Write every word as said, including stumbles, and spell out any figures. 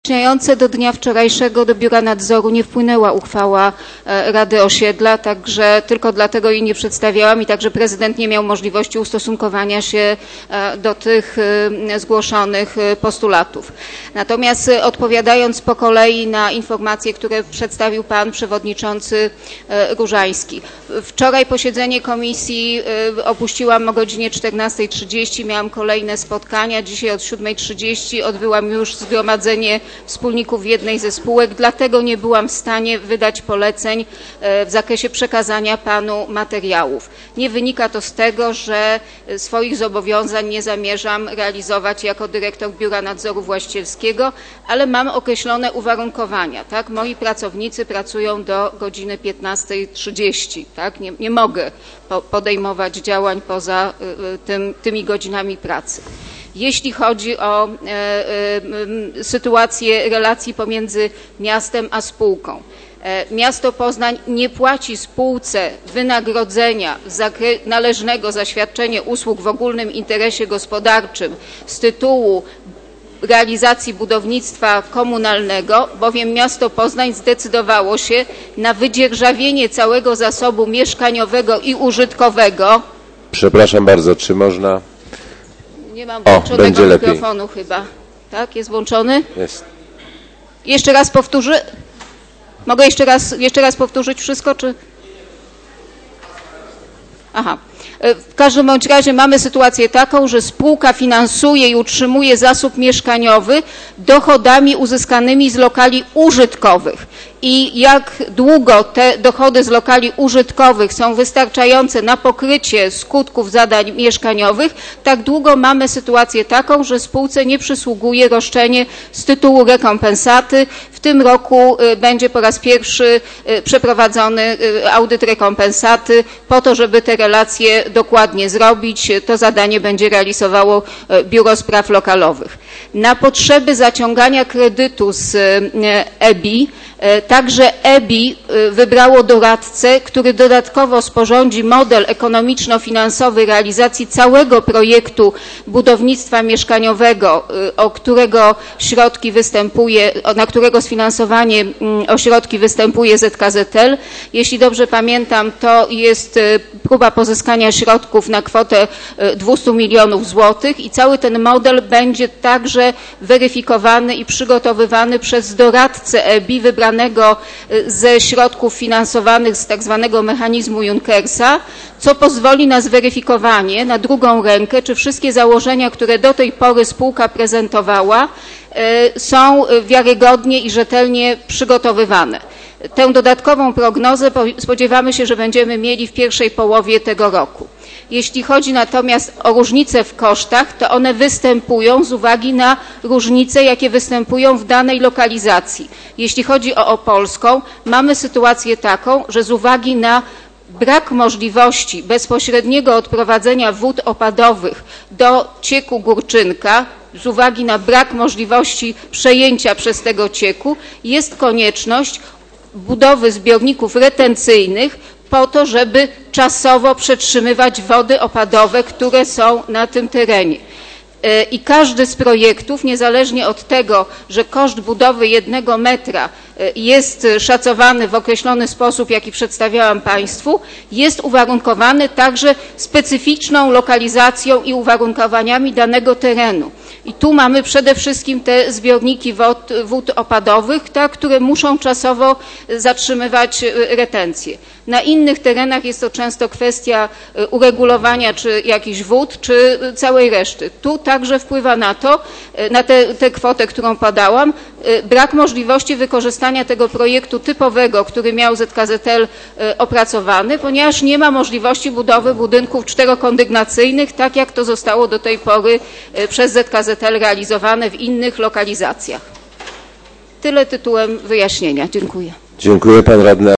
Do dnia wczorajszego do Biura Nadzoru nie wpłynęła uchwała Rady Osiedla, także tylko dlatego jej nie przedstawiałam i także prezydent nie miał możliwości ustosunkowania się do tych zgłoszonych postulatów. Natomiast odpowiadając po kolei na informacje, które przedstawił pan przewodniczący Różański. Wczoraj posiedzenie komisji opuściłam o godzinie czternastej trzydzieści, miałam kolejne spotkania. Dzisiaj od siódmej trzydzieści odbyłam już zgromadzenie wspólników jednej ze spółek, dlatego nie byłam w stanie wydać poleceń w zakresie przekazania panu materiałów. Nie wynika to z tego, że swoich zobowiązań nie zamierzam realizować jako dyrektor Biura Nadzoru Właścicielskiego, ale mam określone uwarunkowania. Tak? Moi pracownicy pracują do godziny piętnastej trzydzieści. Tak? Nie, nie mogę podejmować działań poza tym, tymi godzinami pracy. Jeśli chodzi o e, e, sytuację relacji pomiędzy miastem a spółką. E, miasto Poznań nie płaci spółce wynagrodzenia należnego za świadczenie usług w ogólnym interesie gospodarczym z tytułu realizacji budownictwa komunalnego, bowiem miasto Poznań zdecydowało się na wydzierżawienie całego zasobu mieszkaniowego i użytkowego. Przepraszam bardzo, czy można... Nie mam włączonego mikrofonu chyba. Tak? Jest włączony? Jest. Jeszcze raz powtórzy? Mogę jeszcze raz, jeszcze raz powtórzyć wszystko, czy... Aha. W każdym bądź razie mamy sytuację taką, że spółka finansuje i utrzymuje zasób mieszkaniowy dochodami uzyskanymi z lokali użytkowych. I jak długo te dochody z lokali użytkowych są wystarczające na pokrycie skutków zadań mieszkaniowych, tak długo mamy sytuację taką, że spółce nie przysługuje roszczenie z tytułu rekompensaty. W tym roku będzie po raz pierwszy przeprowadzony audyt rekompensaty po to, żeby te relacje dokładnie zrobić. To zadanie będzie realizowało Biuro Spraw Lokalowych. Na potrzeby zaciągania kredytu z E B I także E B I wybrało doradcę, który dodatkowo sporządzi model ekonomiczno-finansowy realizacji całego projektu budownictwa mieszkaniowego, o którego środki występuje, na którego sfinansowanie o środki występuje Z K Z L. Jeśli dobrze pamiętam, to jest próba pozyskania środków na kwotę dwieście milionów złotych i cały ten model będzie także weryfikowany i przygotowywany przez doradcę E B I wybranego ze środków finansowanych z tak zwanego mechanizmu Junckersa, co pozwoli na zweryfikowanie na drugą rękę, czy wszystkie założenia, które do tej pory spółka prezentowała, są wiarygodnie i rzetelnie przygotowywane. Tę dodatkową prognozę spodziewamy się, że będziemy mieli w pierwszej połowie tego roku. Jeśli chodzi natomiast o różnice w kosztach, to one występują z uwagi na różnice, jakie występują w danej lokalizacji. Jeśli chodzi o Opolską, mamy sytuację taką, że z uwagi na brak możliwości bezpośredniego odprowadzenia wód opadowych do cieku Górczynka, z uwagi na brak możliwości przejęcia przez tego cieku, jest konieczność budowy zbiorników retencyjnych po to, żeby czasowo przetrzymywać wody opadowe, które są na tym terenie. I każdy z projektów, niezależnie od tego, że koszt budowy jednego metra jest szacowany w określony sposób, jaki przedstawiałam Państwu, jest uwarunkowany także specyficzną lokalizacją i uwarunkowaniami danego terenu. I tu mamy przede wszystkim te zbiorniki wód, wód opadowych, tak, które muszą czasowo zatrzymywać retencję. Na innych terenach jest to często kwestia uregulowania czy jakichś wód, czy całej reszty. Tu także wpływa na to, na tę kwotę, którą podałam, brak możliwości wykorzystania tego projektu typowego, który miał Z K Z L opracowany, ponieważ nie ma możliwości budowy budynków czterokondygnacyjnych, tak jak to zostało do tej pory przez Z K Z L realizowane w innych lokalizacjach. Tyle tytułem wyjaśnienia. Dziękuję. Dziękuję, pan radny.